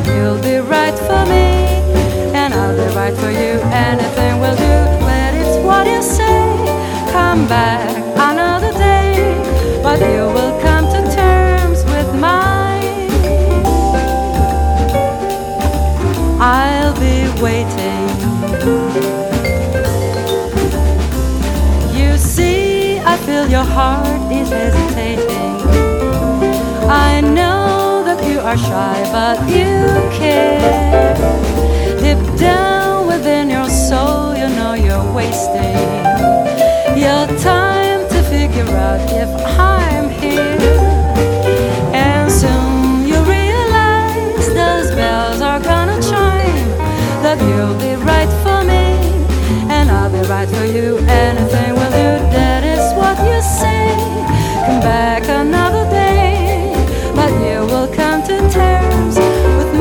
but you'll be right for me, and I'll be right for you. Anything will do, but it's what you say. Come back another day, but you will come to terms with mine. I'll be waiting. You see, I feel your heart is hesitating. I know that you are shy, but you care. Deep down within your soul, you know you're wasting your time to figure out if I'm here. And soon you realize those bells are gonna chime, that you'll be right for me, and I'll be right for you. And